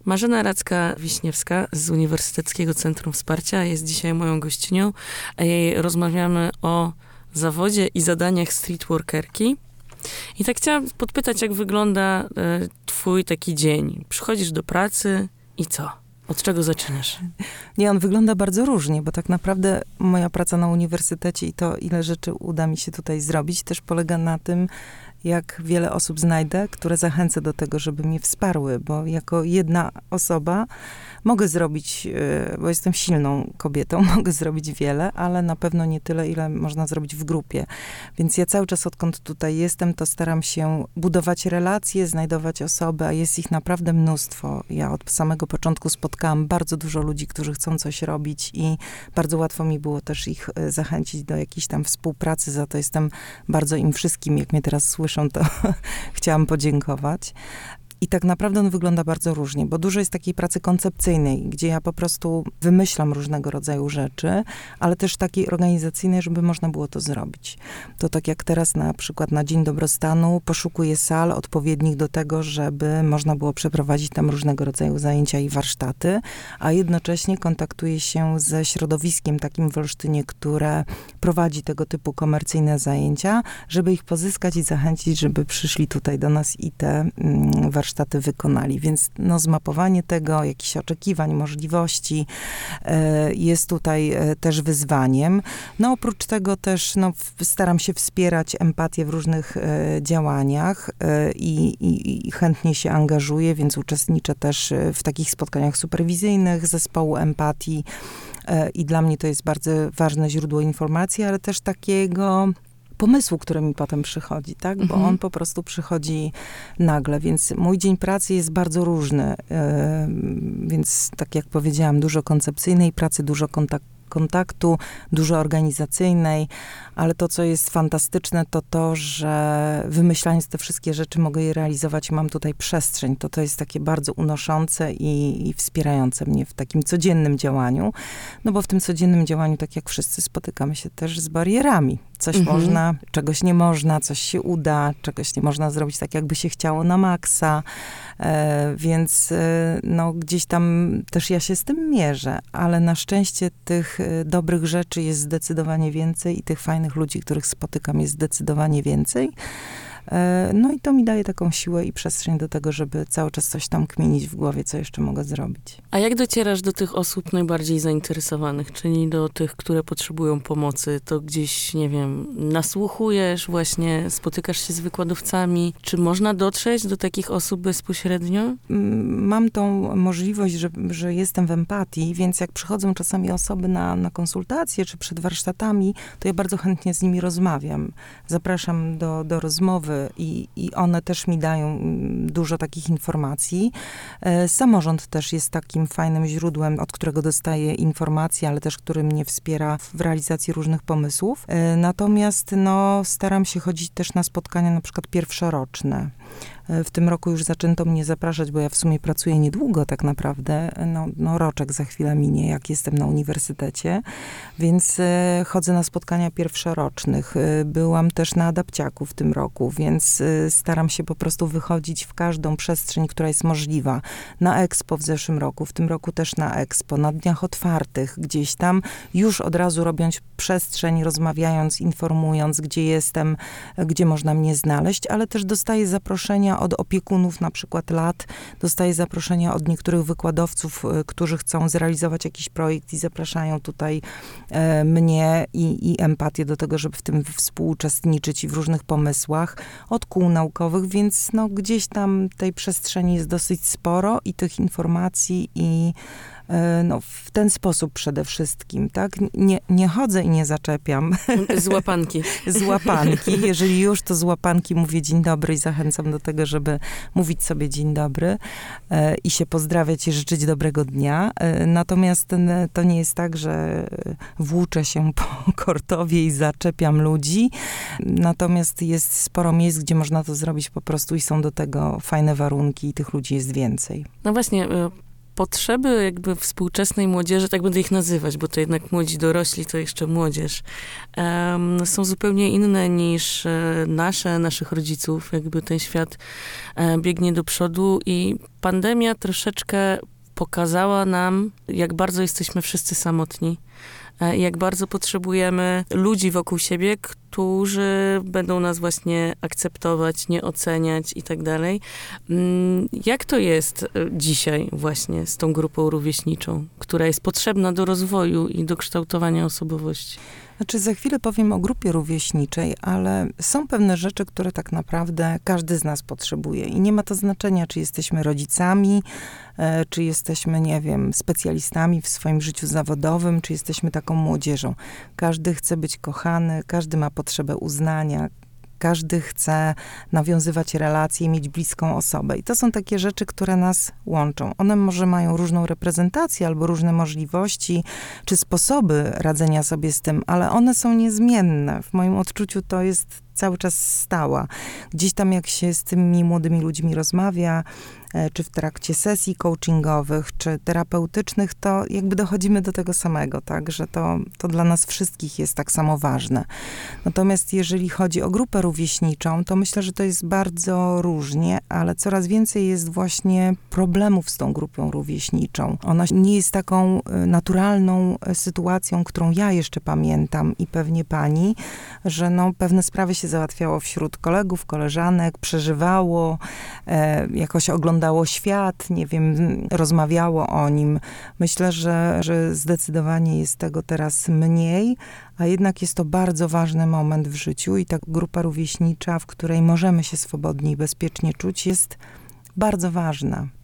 Marzena Radzka-Wiśniewska z Uniwersyteckiego Centrum Wsparcia jest dzisiaj moją gościnią, a jej rozmawiamy o zawodzie i zadaniach streetworkerki. I tak chciałam podpytać, jak wygląda twój taki dzień. Przychodzisz do pracy i co? Od czego zaczynasz? Nie, on wygląda bardzo różnie, bo tak naprawdę moja praca na uniwersytecie i to, ile rzeczy uda mi się tutaj zrobić, też polega na tym, jak wiele osób znajdę, które zachęcę do tego, żeby mnie wsparły, bo jako jedna osoba mogę zrobić, bo jestem silną kobietą, mogę zrobić wiele, ale na pewno nie tyle, ile można zrobić w grupie. Więc ja cały czas, odkąd tutaj jestem, to staram się budować relacje, znajdować osoby, a jest ich naprawdę mnóstwo. Ja od samego początku spotkałam bardzo dużo ludzi, którzy chcą coś robić i bardzo łatwo mi było też ich zachęcić do jakiejś tam współpracy. Za to jestem bardzo im wszystkim, jak mnie teraz słyszą, to chciałam podziękować. I tak naprawdę on wygląda bardzo różnie, bo dużo jest takiej pracy koncepcyjnej, gdzie ja po prostu wymyślam różnego rodzaju rzeczy, ale też takiej organizacyjnej, żeby można było to zrobić. To tak jak teraz na przykład na Dzień Dobrostanu poszukuję sal odpowiednich do tego, żeby można było przeprowadzić tam różnego rodzaju zajęcia i warsztaty, a jednocześnie kontaktuję się ze środowiskiem takim w Olsztynie, które prowadzi tego typu komercyjne zajęcia, żeby ich pozyskać i zachęcić, żeby przyszli tutaj do nas i te warsztaty wykonali. Więc zmapowanie tego, jakichś oczekiwań, możliwości jest tutaj też wyzwaniem. Oprócz tego też staram się wspierać empatię w różnych działaniach i chętnie się angażuję, więc uczestniczę też w takich spotkaniach superwizyjnych zespołu empatii i dla mnie to jest bardzo ważne źródło informacji, ale też takiego pomysłu, który mi potem przychodzi, tak? Bo on po prostu przychodzi nagle, więc mój dzień pracy jest bardzo różny. Więc tak jak powiedziałam, dużo koncepcyjnej pracy, dużo kontaktu, dużo organizacyjnej, ale to, co jest fantastyczne, to to, że wymyślając te wszystkie rzeczy, mogę je realizować i mam tutaj przestrzeń. To jest takie bardzo unoszące i wspierające mnie w takim codziennym działaniu. Bo w tym codziennym działaniu, tak jak wszyscy, spotykamy się też z barierami. Coś można, czegoś nie można, coś się uda, czegoś nie można zrobić tak, jakby się chciało na maksa. Więc gdzieś tam też ja się z tym mierzę, ale na szczęście tych dobrych rzeczy jest zdecydowanie więcej i tych fajnych ludzi, których spotykam, jest zdecydowanie więcej. I to mi daje taką siłę i przestrzeń do tego, żeby cały czas coś tam kminić w głowie, co jeszcze mogę zrobić. A jak docierasz do tych osób najbardziej zainteresowanych, czyli do tych, które potrzebują pomocy? To gdzieś, nie wiem, nasłuchujesz, właśnie spotykasz się z wykładowcami? Czy można dotrzeć do takich osób bezpośrednio? Mam tą możliwość, że jestem w empatii, więc jak przychodzą czasami osoby na konsultacje, czy przed warsztatami, to ja bardzo chętnie z nimi rozmawiam. Zapraszam do rozmowy i one też mi dają dużo takich informacji. Samorząd też jest takim fajnym źródłem, od którego dostaję informacje, ale też który mnie wspiera w realizacji różnych pomysłów. Natomiast staram się chodzić też na spotkania na przykład pierwszoroczne. W tym roku już zaczęto mnie zapraszać, bo ja w sumie pracuję niedługo tak naprawdę. Roczek za chwilę minie, jak jestem na uniwersytecie. Więc chodzę na spotkania pierwszorocznych. Byłam też na Adapciaku w tym roku, więc staram się po prostu wychodzić w każdą przestrzeń, która jest możliwa. Na Expo w zeszłym roku, w tym roku też na Expo, na Dniach Otwartych, gdzieś tam już od razu robiąc przestrzeń, rozmawiając, informując, gdzie jestem, gdzie można mnie znaleźć, ale też dostaję zaproszenia od opiekunów na przykład lat, dostaję zaproszenia od niektórych wykładowców, którzy chcą zrealizować jakiś projekt i zapraszają tutaj mnie i empatię do tego, żeby w tym współuczestniczyć i w różnych pomysłach od kół naukowych, więc gdzieś tam tej przestrzeni jest dosyć sporo i tych informacji i w ten sposób przede wszystkim, tak? Nie chodzę i nie zaczepiam. Z łapanki. Z łapanki. Jeżeli już, to z łapanki mówię dzień dobry i zachęcam do tego, żeby mówić sobie dzień dobry i się pozdrawiać i życzyć dobrego dnia. Natomiast to nie jest tak, że włóczę się po Kortowie i zaczepiam ludzi. Natomiast jest sporo miejsc, gdzie można to zrobić po prostu i są do tego fajne warunki i tych ludzi jest więcej. No właśnie, potrzeby jakby współczesnej młodzieży, tak będę ich nazywać, bo to jednak młodzi dorośli, to jeszcze młodzież, są zupełnie inne niż naszych rodziców. Jakby ten świat biegnie do przodu i pandemia troszeczkę pokazała nam, jak bardzo jesteśmy wszyscy samotni. Jak bardzo potrzebujemy ludzi wokół siebie, którzy będą nas właśnie akceptować, nie oceniać i tak dalej. Jak to jest dzisiaj właśnie z tą grupą rówieśniczą, która jest potrzebna do rozwoju i do kształtowania osobowości? Znaczy, za chwilę powiem o grupie rówieśniczej, ale są pewne rzeczy, które tak naprawdę każdy z nas potrzebuje. I nie ma to znaczenia, czy jesteśmy rodzicami, czy jesteśmy, nie wiem, specjalistami w swoim życiu zawodowym, czy jesteśmy taką młodzieżą. Każdy chce być kochany, każdy ma potrzebę uznania, każdy chce nawiązywać relacje, mieć bliską osobę. I to są takie rzeczy, które nas łączą. One może mają różną reprezentację albo różne możliwości czy sposoby radzenia sobie z tym, ale one są niezmienne. W moim odczuciu to jest cały czas stała. Gdzieś tam jak się z tymi młodymi ludźmi rozmawia, czy w trakcie sesji coachingowych, czy terapeutycznych, to jakby dochodzimy do tego samego, tak, że to dla nas wszystkich jest tak samo ważne. Natomiast jeżeli chodzi o grupę rówieśniczą, to myślę, że to jest bardzo różnie, ale coraz więcej jest właśnie problemów z tą grupą rówieśniczą. Ona nie jest taką naturalną sytuacją, którą ja jeszcze pamiętam i pewnie pani, że pewne sprawy się załatwiało wśród kolegów, koleżanek, przeżywało, jakoś oglądało świat, nie wiem, rozmawiało o nim. Myślę, że zdecydowanie jest tego teraz mniej, a jednak jest to bardzo ważny moment w życiu i ta grupa rówieśnicza, w której możemy się swobodnie i bezpiecznie czuć, jest bardzo ważna.